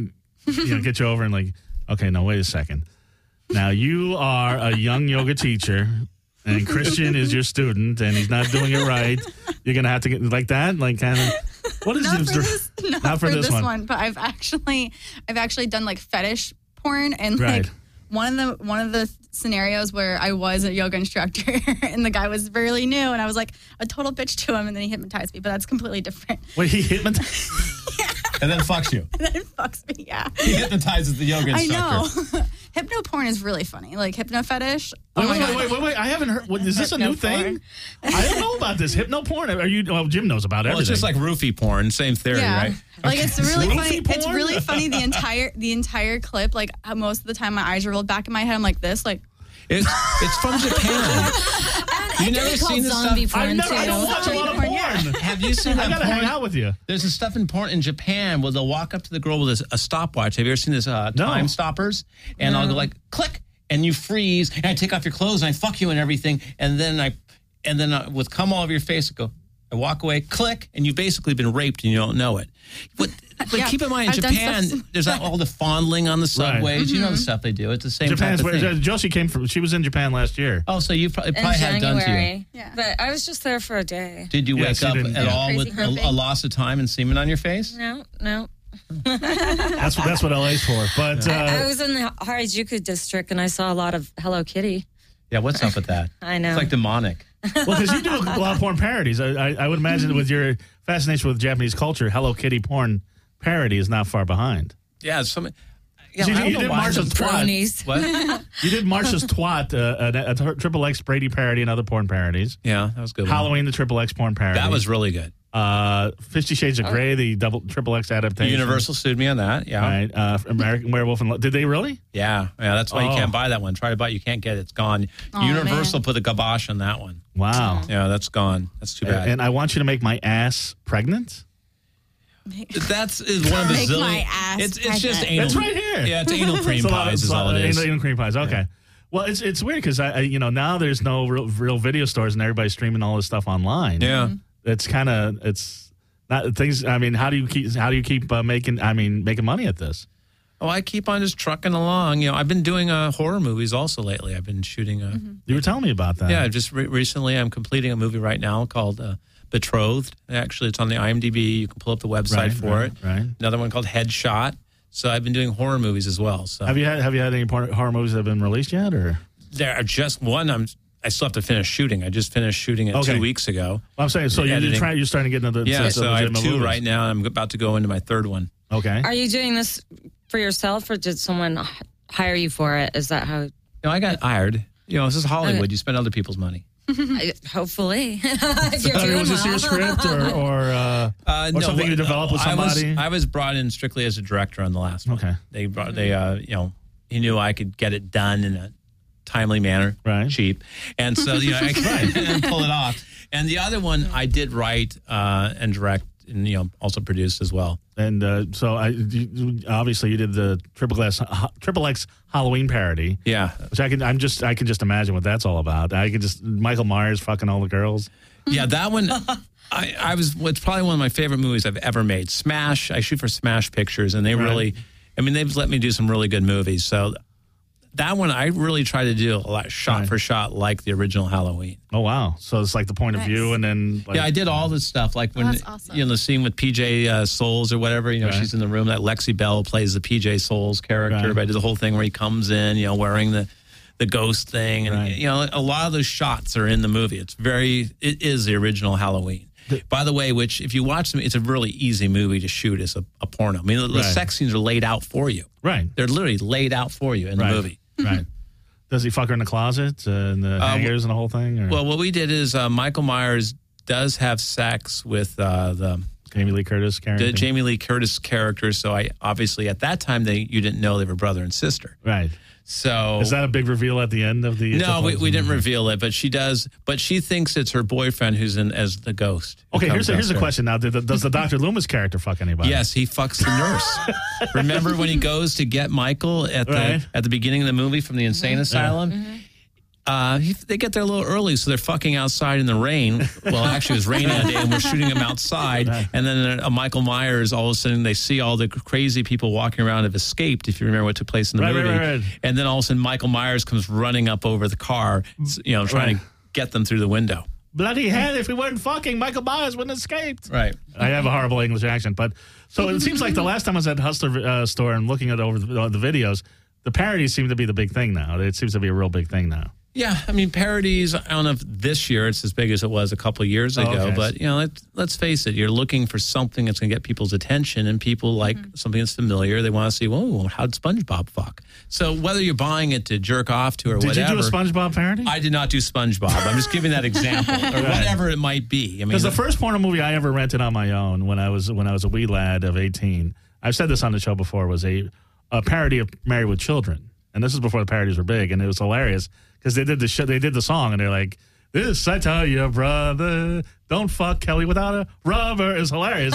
get you over and like, okay, no, wait a second. Now you are a young yoga teacher, and Christian is your student, and he's not doing it right. You're gonna have to get like that, like kind of. What is not for this one? But I've actually done like fetish porn, and like one of the scenarios where I was a yoga instructor and the guy was really new and I was like a total bitch to him and then he hypnotized me, but that's completely different. Wait, he hypnotized? And then fucks you. And then it fucks me, yeah. He hypnotizes the yoga instructor. I know. Hypno porn is really funny. Like hypno fetish. Oh my God. Wait. I haven't heard. Is this a new thing? I don't know about this. Hypno porn? Well, Jim knows about everything. Well, it's just like roofie porn. Same theory, right? Like it's really funny. Roofie It's porn? really funny the entire clip. Like most of the time my eyes are rolled back in my head. I'm like this. Like it's from Japan. You never seen this zombie stuff? porn I don't watch a lot of porn. Have you seen that I gotta porn? hang out with you. There's this stuff in porn in Japan where they'll walk up to the girl with a stopwatch. Have you ever seen this time stoppers? And I'll go like, click, and you freeze, and I take off your clothes, and I fuck you and everything, and then with cum all over your face, I walk away, click, and you've basically been raped and you don't know it. But keep in mind, in I've done Japan, stuff- there's all the fondling on the subways. You know the stuff they do. It's the same Japan's type of where thing. Josie came from. She was in Japan last year. Oh, so you probably in had it done to you. January. Yeah. But I was just there for a day. Did you wake she up didn't- at yeah. all Crazy with herping? a loss of time and semen on your face? No. That's what LA's for. But I was in the Harajuku district and I saw a lot of Hello Kitty. Yeah, what's up with that? I know. It's like demonic. well, because you do a lot of porn parodies. I would imagine with your fascination with Japanese culture, Hello Kitty porn parody is not far behind. Yeah, Yeah, You I don't did know why. Marsha's Twat. Bronies. What? You did Marsha's Twat, a Triple X Brady parody and other porn parodies. Yeah, that was a good. One. Halloween, the Triple X porn parody. That was really good. 50 Shades of Grey, the Triple X adaptation. Universal sued me on that. Yeah. Right. American Werewolf in Love. Did they really? Yeah. That's why you Oh. can't buy that one. Try to buy it. You can't get it. It's gone. Oh, Universal man. put the kibosh on that one. Wow. Yeah, that's gone. That's too bad. And I want you to make my ass pregnant. That's one of the Make zillion. my ass It's just pregnant. anal. That's right here. Yeah, it's anal cream It's a lot- pies it's is a lot all of it is. Anal cream pies. Okay. Well, it's weird because I now there's no real video stores and everybody's streaming all this stuff online. Yeah. It's not things. I mean, how do you keep making money at this? Oh, I keep on just trucking along. I've been doing horror movies also lately. I've been shooting You were telling me about that. Yeah, just recently I'm completing a movie right now called Betrothed. Actually, it's on the IMDb. You can pull up the website for it. Right. Another one called Headshot. So I've been doing horror movies as well. So Have you had any horror movies that have been released yet, or? there are just one. I still have to finish shooting. I just finished shooting it 2 weeks ago. I'm saying, so you're Editing. starting to get into the Yeah, so I have legitimate 2 movies. right now. I'm about to go into my 3rd one. Okay. Are you doing this for yourself or did someone hire you for it? Is that how? I got hired. This is Hollywood. Okay. You spend other people's money. Hopefully. If you're doing Was this your well. script or No, something you developed with somebody? I was brought in strictly as a director on the last one. Okay. He knew I could get it done in a timely manner, Right. cheap, and so I could pull it off. And the other one I did write and direct, and also produced as well. And obviously you did the Triple X Halloween parody. Yeah, Which I can just imagine what that's all about. I can just Michael Myers fucking all the girls. yeah, that one. It's probably one of my favorite movies I've ever made. Smash. I shoot for Smash Pictures, and they Right. they've let me do some really good movies. So that one I really try to do a lot shot Right. for shot like the original Halloween. Oh wow! So it's like the point of Nice. view, and then Yeah, I did all this stuff. Like when that's awesome. the scene with PJ Souls or whatever. Right. She's in the room. That Lexi Bell plays the PJ Souls character. Right. But I did the whole thing where he comes in, wearing the ghost thing, and Right. a lot of those shots are in the movie. It is the original Halloween. By the way, which if you watch them, it's a really easy movie to shoot as a porno. I mean, the Right. sex scenes are laid out for you. right, They're literally laid out for you in the right, movie. right. Does he fuck her in the closet and the hangers and the whole thing? Or? Well, what we did is Michael Myers does have sex with the Jamie Lee Curtis character. the Jamie Lee Curtis character. So I obviously at that time you didn't know they were brother and sister. Right. So Is that a big reveal at the end of the? no, we didn't reveal it, but she does. But she thinks it's her boyfriend who's in as the ghost. who Okay, comes here's a downstairs. question now. Does the Dr. Loomis character fuck anybody? Yes, he fucks the nurse. Remember when he goes to get Michael at Right. the beginning of the movie from the insane asylum? They get there a little early, so they're fucking outside in the rain. Well, actually, it was raining that day, and we're shooting them outside. Right. And then Michael Myers, all of a sudden, they see all the crazy people walking around have escaped, if you remember what took place in the Right, movie. right. And then all of a sudden, Michael Myers comes running up over the car, trying Right. to get them through the window. Bloody hell! If we weren't fucking, Michael Myers wouldn't have escaped. Right. I have a horrible English accent, but so it seems like the last time I was at Hustler store and looking at over the videos, the parodies seem to be the big thing now. It seems to be a real big thing now. Yeah, I mean, parodies, I don't know if this year it's as big as it was a couple of years ago, okay. but, let's face it, you're looking for something that's going to get people's attention, and people like something that's familiar. They want to see, whoa, how'd SpongeBob fuck? So whether you're buying it to jerk off to or Did whatever. you do a SpongeBob parody? I did not do SpongeBob. I'm just giving that example, or whatever it might be. I mean, Because the first porno movie I ever rented on my own when I was a wee lad of 18, I've said this on the show before, was a parody of Married with Children. And this is before the parodies were big, and it was hilarious because they did the song, and they're like, "This I tell you, brother, don't fuck Kelly without a rubber." Is hilarious.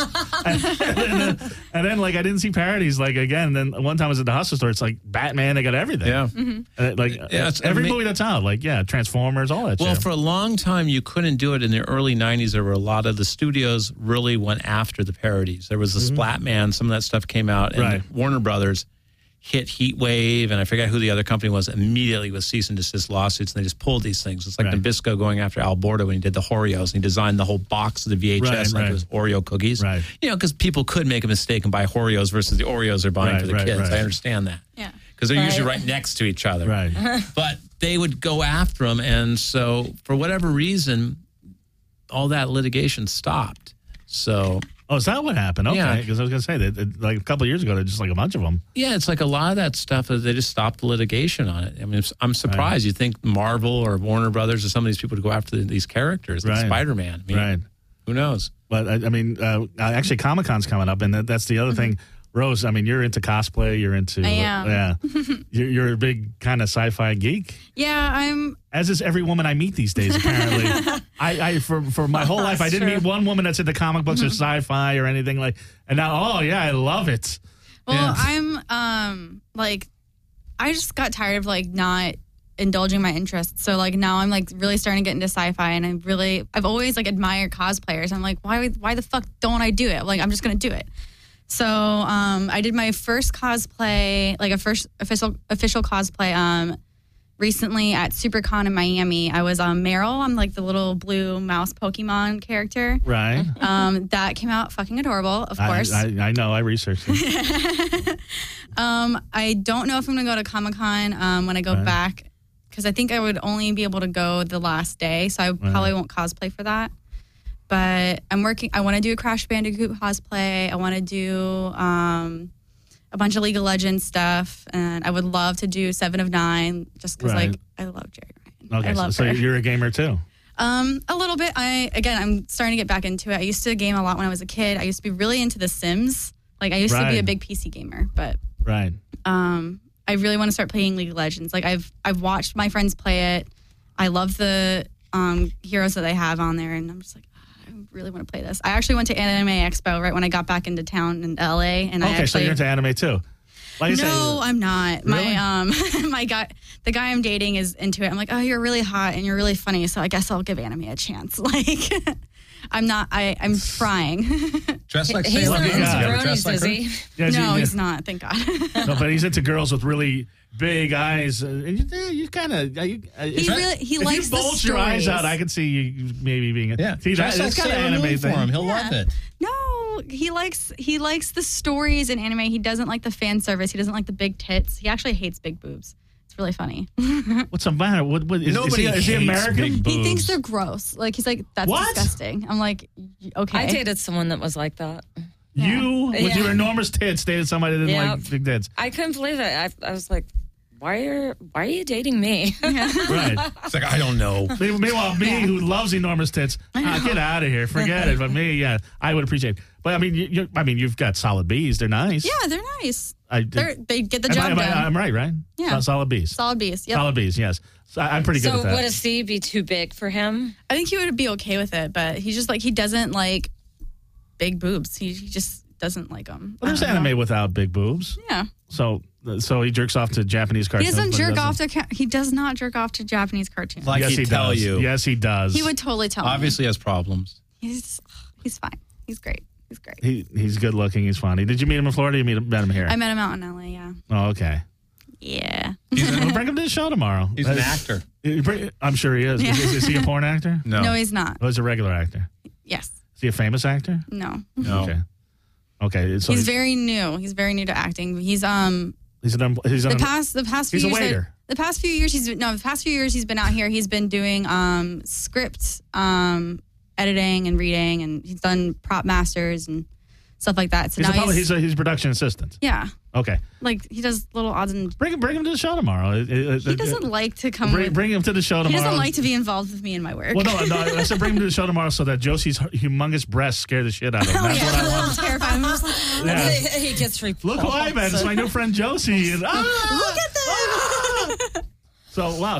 and then like I didn't see parodies like again. Then one time I was at the Hustler store. It's like Batman. They got everything. Yeah. It's every movie that's out. Like Transformers, all that. Well, shit. for a long time, you couldn't do it. In the early 90s, there were a lot of the studios really went after the parodies. There was the Splatman. Some of that stuff came out. And Right. Warner Brothers hit Heatwave, and I forget who the other company was, immediately with cease and desist lawsuits, and they just pulled these things. It's like Right. Nabisco going after Al Bordo when he did the Oreos, and he designed the whole box of the VHS like Right. it was Oreo cookies. Right. Because people could make a mistake and buy Oreos versus the Oreos they're buying Right, for the right, kids. right. I understand that. Yeah. Because they're usually Right. right next to each other. Right. But they would go after them, and so for whatever reason, all that litigation stopped. So Oh, is that what happened? Okay, Yeah. because I was going to say that like a couple of years ago, there's just like a bunch of them. yeah, it's like a lot of that stuff, they just stopped the litigation on it. I mean, I'm surprised. You think Marvel or Warner Brothers or some of these people would go after these characters, like Right. Spider-Man. I mean, Right. who knows? But I mean, actually, Comic-Con's coming up, and that's the other thing. Rose, I mean, you're into cosplay. You're into I am. yeah. You're a big kind of sci-fi geek. Yeah, I'm. As is every woman I meet these days. Apparently, I for my whole life I didn't meet one woman that's into comic books or sci-fi or anything like. And now, oh yeah, I love it. Well, Yeah. I'm like, I just got tired of like not indulging my interests. So like now I'm like really starting to get into sci-fi, and I've always like admired cosplayers. I'm like, why the fuck don't I do it? Like I'm just gonna do it. So I did my first cosplay, like a first official cosplay recently at SuperCon in Miami. I was Meryl. I'm like the little blue mouse Pokemon character. Right. That came out fucking adorable, of course. I know. I researched it. I don't know if I'm going to go to Comic-Con when I go back, because I think I would only be able to go the last day, so I probably won't cosplay for that. But I want to do a Crash Bandicoot cosplay. I want to do a bunch of League of Legends stuff, and I would love to do 7 of 9, just because Right. like I love Jerry Ryan. Okay, I love so her. you're a gamer too. A little bit. I'm starting to get back into it. I used to game a lot when I was a kid. I used to be really into The Sims. Like I used to be Right. a big PC gamer, but Right. I really want to start playing League of Legends. Like I've watched my friends play it. I love the heroes that they have on there, and I'm just like, I really want to play this. I actually went to Anime Expo right when I got back into town in LA, and Okay, so you're into anime too. Like I said, no, I'm not. Really? The guy I'm dating is into it. I'm like, oh, you're really hot and you're really funny, so I guess I'll give anime a chance. Like, I'm not. I'm trying. Dress like He's Sailor not Moon. into Yeah. Dress bronies, like is her. he? yes, No, you- he's not. Thank God. No, but he's into girls with really big eyes. And you kind of He if likes you the bulge your eyes stories. out, I could see you maybe being. Yeah, See, dress that's like kind of Sailor anime Moon for thing. him. He'll love it. No, he likes the stories in anime. He doesn't like the fan service. He doesn't like the big tits. He actually hates big boobs. It's really funny. What's the matter? What is Nobody he hates American? big boobs. He thinks they're gross. Like he's like, that's What? disgusting. I'm like, okay. I dated someone that was like that. You, with Yeah. your enormous tits, dated somebody that didn't Yeah. like big tits. I couldn't believe it. I was like, why are you dating me? Right. It's like, I don't know. Meanwhile, me, who loves enormous tits, get out of here. Forget it. But me, yeah, I would appreciate it. But I mean, you've got solid Bs. They're nice. Yeah, they're nice. They They get the job done. I'm right, right? Yeah. Solid Bs. Solid B's. Yep. Solid Bs, yes. So I'm pretty good So with that. would a C be too big for him? I think he would be okay with it, but he's just like, he doesn't like big boobs. He just doesn't like them. Well, there's anime without big boobs. Yeah. So he jerks off to Japanese He cartoons. doesn't but jerk off to. He does not jerk off to Japanese cartoons. Like Yes, he'd he tell does. you. Yes, he does. He would totally tell Obviously has problems. me. He's fine. He's great. He's great. He's good looking. He's funny. Did you meet him in Florida? Or you met him here? I met him out in LA. Yeah. Oh, okay. Yeah. We'll bring him to the show tomorrow. He's an actor. I'm sure he is. Yeah. Is he a porn actor? No, he's not. Oh, he's a regular actor. Yes. Is he a famous actor? No. No. Okay. Okay. So He's very new. He's very new to acting. He's The past few he's a years, waiter. the past few years he's been out here. He's been doing script editing and reading, and he's done prop masters and stuff like that. So He's a production assistant. yeah, Okay. like he does little odds and Bring him to the show tomorrow. he doesn't like to come. Bring him to the show He tomorrow. doesn't like to be involved with me in my work. Well, no, I said bring him to the show tomorrow so that Josie's humongous breasts scare the shit out of him. That's what I want. Terrified. I'm just like, Yeah. He gets repulsed. Look who I met. It's my new friend Josie. And, Look at that. So wow.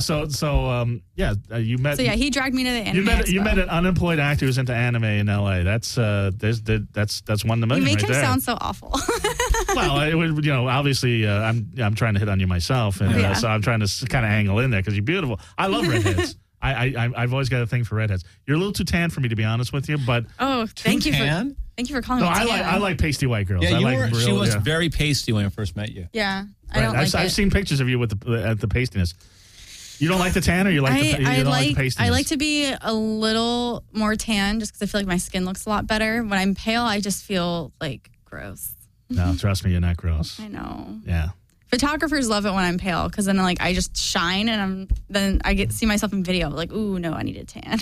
You met. so yeah, he dragged me to the anime. You expo. met an unemployed actor who's into anime in L.A. That's one in a million. You make right him there. sound so awful. Well, it would, obviously, I'm trying to hit on you myself, and Yeah. so I'm trying to kind of angle in there because you're beautiful. I love redheads. I've always got a thing for redheads. You're a little too tan for me, to be honest with you, but Oh, thank you for calling no, me. I like pasty white girls. Yeah, she was yeah. very pasty when I first met you. Yeah, I Right. don't like I've it. seen pictures of you with the pastiness. You don't like the tan, or you like the pastiness? I like to be a little more tan just because I feel like my skin looks a lot better. When I'm pale, I just feel like gross. No, trust me, you're not gross. I know. Yeah. Photographers love it when I'm pale because then I just shine and then I see myself in video like, ooh, no, I need a tan.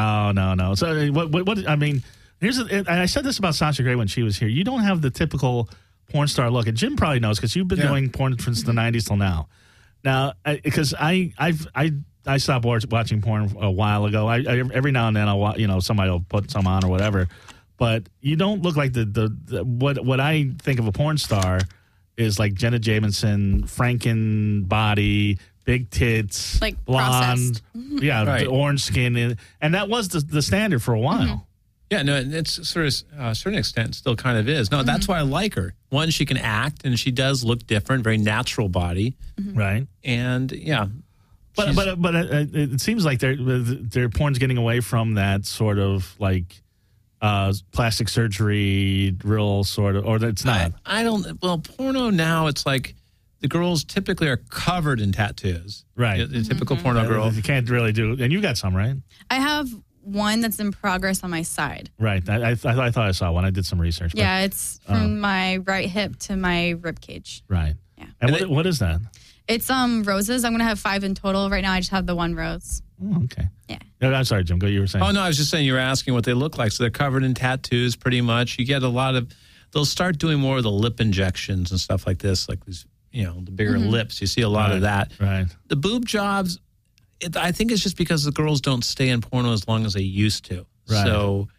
No. So what I mean, and I said this about Sasha Grey when she was here. You don't have the typical porn star look, and Jim probably knows because you've been doing porn since the '90s till now. Now, because I stopped watching porn a while ago. I every now and then I'll somebody will put some on or whatever, but you don't look like the what I think of a porn star is like Jenna Jameson, Franken body, big tits, Like blonde, processed. yeah, Right. orange skin, and that was the standard for a while. Yeah, no, it's sort of a certain extent still kind of is. No, that's why I like her. One, she can act, and she does look different, very natural body, Right. and yeah. But she's- but it seems like their porn's getting away from that sort of like plastic surgery, real sort of, or it's not. I don't. Well, porno now, it's like the girls typically are covered in tattoos. Right. The typical porno girl. You can't really do, and you got some, right? I have one that's in progress on my side. Right. I thought I saw one. I did some research. But, Yeah, it's from my right hip to my rib cage. Right. Yeah. And what is that? It's roses. I'm gonna have 5 in total. Right now, I just have the one rose. Oh, okay. Yeah. No, I'm sorry, Jim. Go. You were saying. Oh no, I was just saying you were asking what they look like. So they're covered in tattoos, pretty much. You get a lot of. They'll start doing more of the lip injections and stuff like this, like these, the bigger lips. You see a lot of that. Right. The boob jobs, I think it's just because the girls don't stay in porno as long as they used to. Right. So,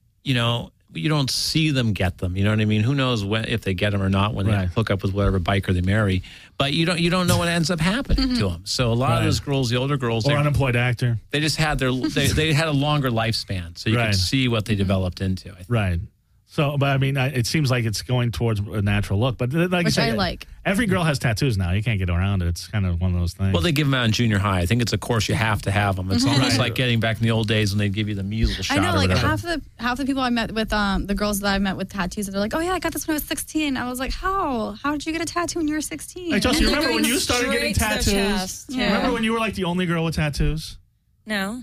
you don't see them get them. You know what I mean? Who knows if they get them or not when Right. they hook up with whatever biker they marry. But you don't know what ends up happening to them. So a lot of those girls, the older girls, Or unemployed actor. they just had they had a longer lifespan, so you Right. could see what they developed into. I think. Right. So, but I mean, it seems like it's going towards a natural look. But like Which you say, I like. Every girl has tattoos now. You can't get around it. It's kind of one of those things. Well, they give them out in junior high. I think it's a course you have to have them. It's almost like getting back in the old days when they'd give you the measles shot I know, or like whatever. half the people I met with, the girls that I met with tattoos, they're like, "Oh yeah, I got this when I was 16." I was like, "How? How did you get a tattoo when you were 16?" Hey, Chelsea, And remember they're when going you started getting straight to their tattoos? chest. Yeah. Remember when you were like the only girl with tattoos? No,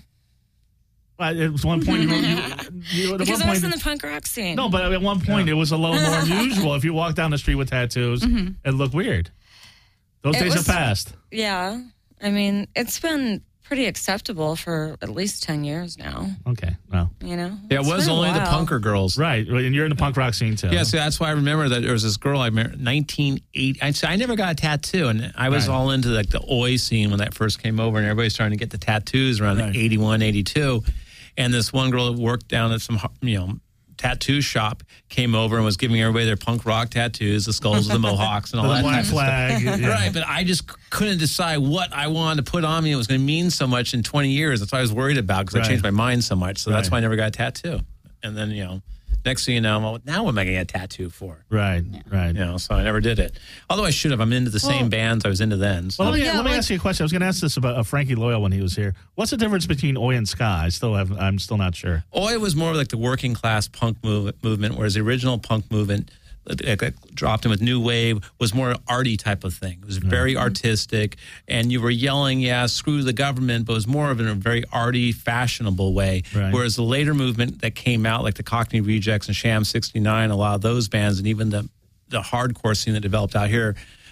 It was one point you at because one I was point. in the punk rock scene. No, but at one point it was a little more unusual if you walk down the street with tattoos. It looked weird. Those It days was- have passed. Yeah, I mean, it's been pretty acceptable for at least 10 years now. Okay, well, Yeah, it It's was been a only the while. punker girls. right, and you're in the punk rock scene too. Yeah, so that's why I remember that there was this girl I married 1980. I never got a tattoo, and I was Right. all into like the Oi scene when that first came over, and everybody's starting to get the tattoos around Right. 81, 82. And this one girl that worked down at some tattoo shop came over and was giving everybody their punk rock tattoos, the skulls of the Mohawks and all the that black type of stuff. flag. Yeah. Right, but I just couldn't decide what I wanted to put on me. It was going to mean so much in 20 years. That's what I was worried about because Right. I changed my mind so much. So that's Right. why I never got a tattoo. And then, next thing you know, now what am I going to get a tattoo for? Right, right. So I never did it. Although I should have. I'm into the same bands I was into then. So. Well, let me like- ask you a question. I was going to ask this about Frankie Loyal when he was here. What's the difference between Oi and ska? I'm still not sure. Oi was more like the working class punk movement, whereas the original punk movement that dropped in with new wave was more arty type of thing. It was very artistic, and you were yelling, screw the government, but it was more of in a very arty, fashionable way. Right. Whereas the later movement that came out, like the Cockney Rejects and Sham 69, a lot of those bands, and even the hardcore scene that developed out here,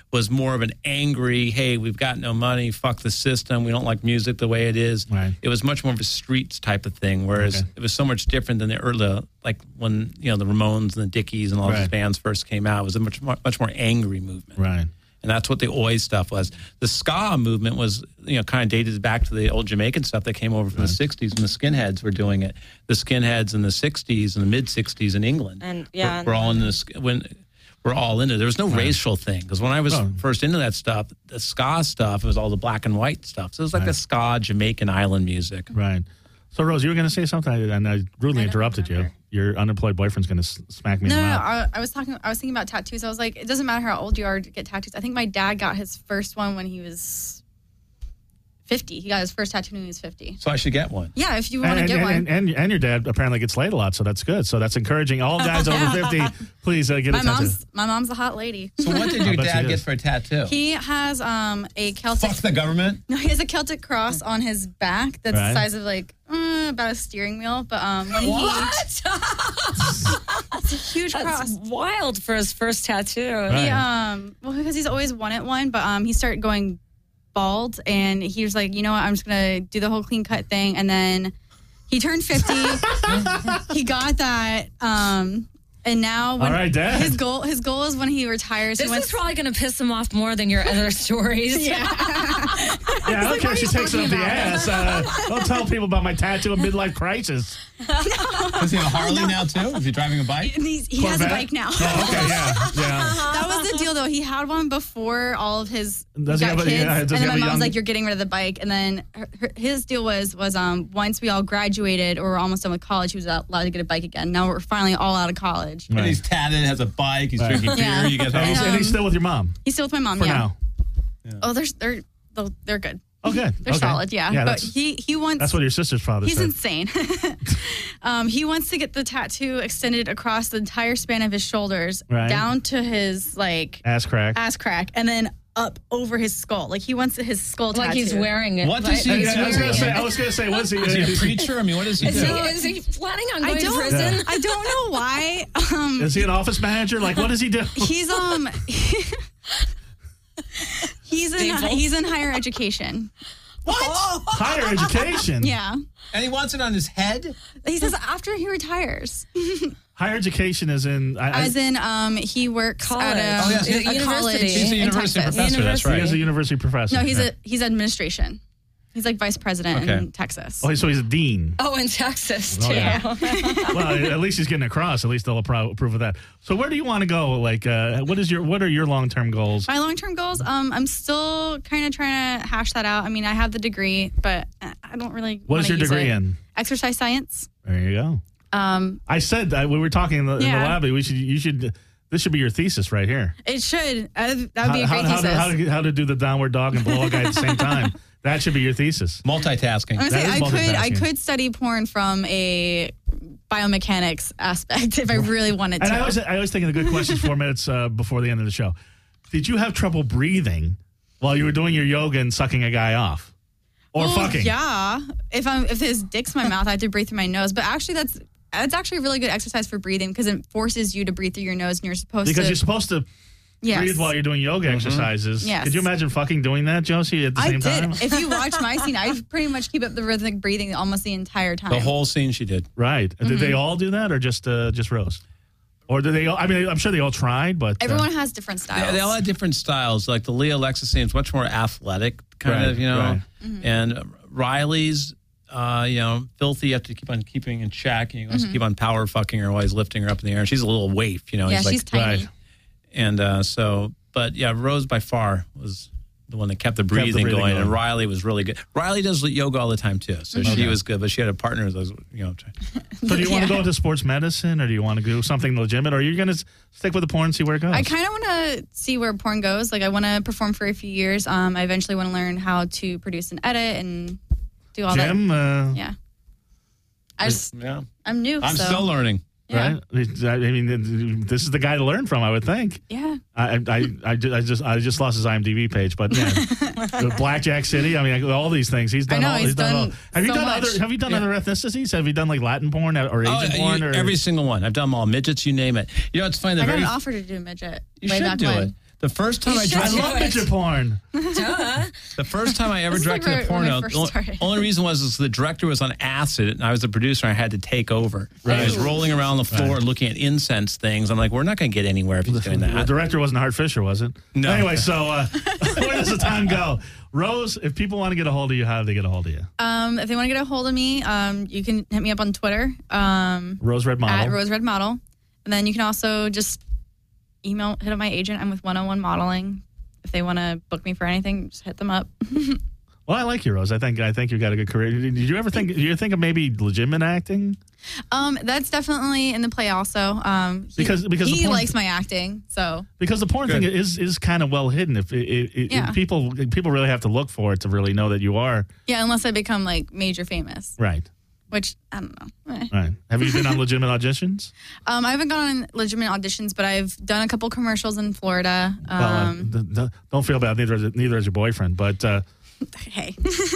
was more of an angry, hey, we've got no money, fuck the system, we don't like music the way it is. Right. It was much more of a streets type of thing, whereas it was so much different than the early, like when, the Ramones and the Dickies and all those bands first came out. It was a much more angry movement. Right. And that's what the Oi stuff was. The ska movement was, kind of dated back to the old Jamaican stuff that came over from the 60s when the skinheads were doing it. The skinheads in the 60s and the mid-60s in England. And we're all in this, we're all into it. There was no racial thing. Because when I was first into that stuff, the ska stuff, it was all the black and white stuff. So it was like the ska Jamaican island music. Right. So, Rose, you were going to say something, and I rudely interrupted you. Your unemployed boyfriend's going to smack me in the mouth. I was thinking about tattoos. I was like, it doesn't matter how old you are to get tattoos. I think my dad got his first one when he was 50. He got his first tattoo when he was 50. So I should get one. Yeah, if you want to get one. And your dad apparently gets laid a lot, so that's good. So that's encouraging. All dads over 50, please get a tattoo. My mom's a hot lady. So what did your dad get for a tattoo? He has a Celtic... Fuck the government? No, he has a Celtic cross on his back that's the size of about a steering wheel. But when What? it's a huge cross. That's wild for his first tattoo. Right. Well, because he's always wanted one, but he started going bald, and he was like, you know what, I'm just gonna do the whole clean cut thing. And then he turned 50. He got that, and now when all right, Dad. his goal is when he retires. This is probably going to piss him off more than your other stories. Yeah, I don't care if she takes it up the ass. Don't tell people about my tattoo and midlife crisis. Is he on a Harley now, too? Is he driving a bike? He has a bike now. Oh, okay, yeah. That was the deal, though. He had one before all of his Does he got have a- kids, yeah, does and he then have my a mom's young- like, "You're getting rid of the bike." And then his deal was once we all graduated or were almost done with college, he was allowed to get a bike again. Now we're finally all out of college. And he's tatted, has a bike, he's drinking beer. Yeah. You guys And And, he's still with your mom He's still with my mom. for yeah. now. Oh, they're good. Oh, good. They're solid. Yeah. But that's, he wants. that's what your sister's father He's said. insane. He wants to get the tattoo extended across the entire span of his shoulders, down to his ass crack. and then up over his skull. Like he wants his skull Like tattoo. he's wearing it. What does he Like, do? I was going to say, was he? Is he a preacher? I mean, what does he do? Is he planning on going to prison? I don't know why. Is he an office manager? Like, what does he do? He's he's in higher education. What? Higher education? Yeah. And he wants it on his head? He says after he retires. Higher education is in... he works College. at Oh, yes. a University. college He's a in university Texas. professor, that's He right. is a university professor. No, Right. he's administration. He's like vice president Okay. in Texas. Oh, so he's a dean. Oh, in Texas, too. Oh, yeah. Well, at least he's getting across. At least they'll approve of that. So where do you want to go? Like, what are your long-term goals? My long-term goals, I'm still kind of trying to hash that out. I mean, I have the degree, but I don't really What is your degree in? Exercise science. There you go. I said that we were talking in the lobby. This should be your thesis right here. It should. That would be a great thesis. How to do the downward dog and blow a guy at the same time. That should be your thesis. Multitasking. I That is I multitasking. could study porn from a biomechanics aspect if I really wanted And to. I always think of the good questions 4 minutes before the end of the show. Did you have trouble breathing while you were doing your yoga and sucking a guy off? Or fucking? Yeah. If his dick's in my mouth, I have to breathe through my nose. But actually, that's actually a really good exercise for breathing because it forces you to breathe through your nose, and you're supposed Because to. you're supposed to breathe while you're doing yoga exercises. Yes. Could you imagine fucking doing that, Josie, at the same time? If you watch my scene, I pretty much keep up the rhythmic breathing almost the entire time. The whole scene she did. Right. Did they all do that or just Rose? Or did they all, I mean, I'm sure they all tried, but... Everyone has different styles. Yeah, they all had different styles. Like the Leah Alexis scene is much more athletic, kind of, you know. Right. And Riley's, filthy. You have to keep on keeping in check. And you have to keep on power fucking her while he's lifting her up in the air. And she's a little waif, you know. Yeah, He's she's tiny. Right. And but yeah, Rose by far was the one that kept the breathing, going. And Riley was really good. Riley does yoga all the time too, so she was good. But she had a partner that was, So do you want to go into sports medicine or do you want to do something legitimate? Or are you going to stick with the porn and see where it goes? I kind of want to see where porn goes. Like, I want to perform for a few years. I eventually want to learn how to produce and edit and do all Jim, that. Yeah. yeah. I'm new. I'm so, still learning. yeah. right? I mean, this is the guy to learn from, I would think. Yeah. I just lost his IMDb page, but yeah, Blackjack City. I mean, all these things he's done. I know, all, he's done. done All. Have you so done much. other? Have you done other ethnicities? Have you done like Latin porn or Asian porn? Or Every single one. I've done them all. Midgets, you name it. You know, it's funny. I got an offer to do midget. You way should back do when. it. The first time I should I directed, do love it. midget porn. Duh. the first time I ever This is like directed a when I porno, first the started. only reason was the director was on acid and I was the producer and I had to take over. He was rolling around the floor looking at incense things. I'm like, we're not going to get anywhere if he's doing The that. director wasn't Hart Fisher, was it? No. Anyway, so where does the time go? Rose, if people want to get a hold of you, how do they get a hold of you? If they want to get a hold of me, you can hit me up on Twitter Rose Red Model. at Rose Red Model. And then you can also just hit up my agent. I'm with 101 Modeling. If they want to book me for anything, just hit them up. Well, I like you, Rose. I think you got a good career. Did you ever think? Do you think of maybe legitimate acting? That's definitely in the play also. Because the he porn- likes my acting, so Because the porn Good. thing is kind of well hidden. If Yeah. people really have to look for it to really know that you are yeah, unless I become like major famous, right. which I don't know. Right. Have you been on legitimate auditions? I haven't gone on legitimate auditions, but I've done a couple commercials in Florida. Don't feel bad. Neither is your boyfriend. But Hey,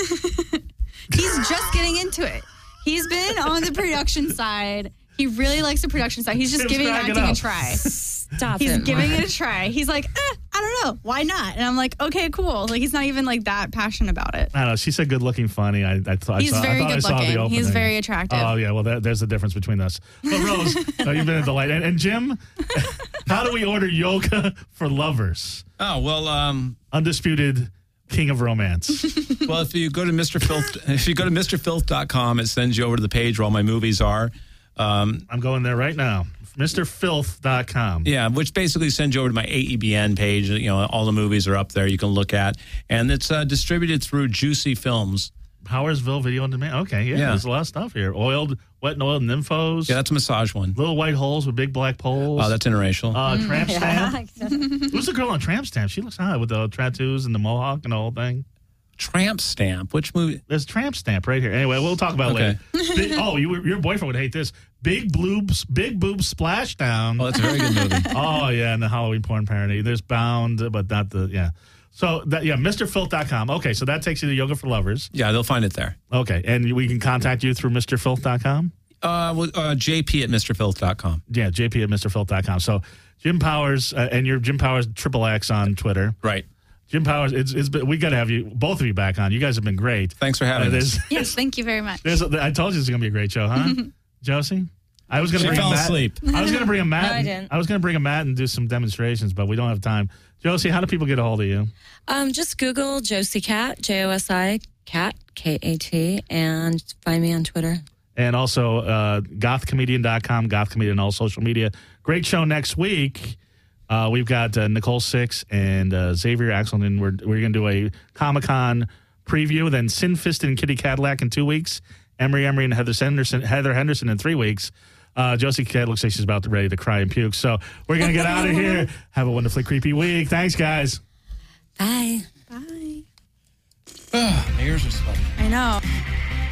he's just getting into it. He's been on the production side. He really likes the production side. He's just Tim's giving cracking acting up. a try. Stop He's it. giving Mark. it a try. He's like, I don't know, why not? And I'm like, okay, cool. Like he's not even like that passionate about it. I don't know. She said good looking, funny. I thought He's I very thought I good saw the looking. opening. He's very attractive. Oh yeah. Well, there's a difference between us. But Rose, you've been a delight. And Jim, how do we order yoga for lovers? Oh, well, Undisputed king of romance. well, if you go to MrFilth.com, it sends you over to the page where all my movies are. I'm going there right now. MrFilth.com. Yeah, which basically sends you over to my AEBN page. You know, all the movies are up there you can look at. And it's distributed through Juicy Films. Powersville Video on Demand. Okay, yeah, Yeah. there's a lot of stuff here. Wet and oiled nymphos. Yeah, that's a massage one. Little white holes with big black poles. Oh, that's interracial. Tramp Stamp. Yeah. Who's the girl on Tramp Stamp? She looks hot with the tattoos and the mohawk and the whole thing. Tramp Stamp. Which movie? There's Tramp Stamp right here. Anyway, we'll talk about it Okay. later. Your boyfriend would hate this. Big boobs splashdown. Oh, that's a very good movie. Oh, yeah, and the Halloween porn parody. There's Bound, but not the, yeah. So, MrFilth.com. Okay, so that takes you to Yoga for Lovers. Yeah, they'll find it there. Okay, and we can contact you through MrFilth.com? JP at MrFilth.com. Yeah, JP at MrFilth.com. So, Jim Powers, and you're Jim Powers XXX on Twitter. Right. Jim Powers, we got to have you, both of you back on. You guys have been great. Thanks for having us. Yes, thank you very much. I told you it's going to be a great show, huh? Josie? I was going to She bring fell a Matt. asleep. I was going to bring a Matt. No, I didn't. I was going to bring a Matt and do some demonstrations, but we don't have time. Josie, how do people get a hold of you? Just Google Josie Cat, Josi Cat, Kat, and find me on Twitter. And also gothcomedian.com, gothcomedian on all social media. Great show next week. We've got Nicole Six and Xavier Axelman. We're going to do a Comic-Con preview, then Sin Fist and Kitty Cadillac in 2 weeks. Emery and Heather Henderson in 3 weeks. Josie Cat looks like she's about ready to cry and puke. So we're going to get out of here. Have a wonderfully creepy week. Thanks, guys. Bye. Bye. My ears are sweating. I know.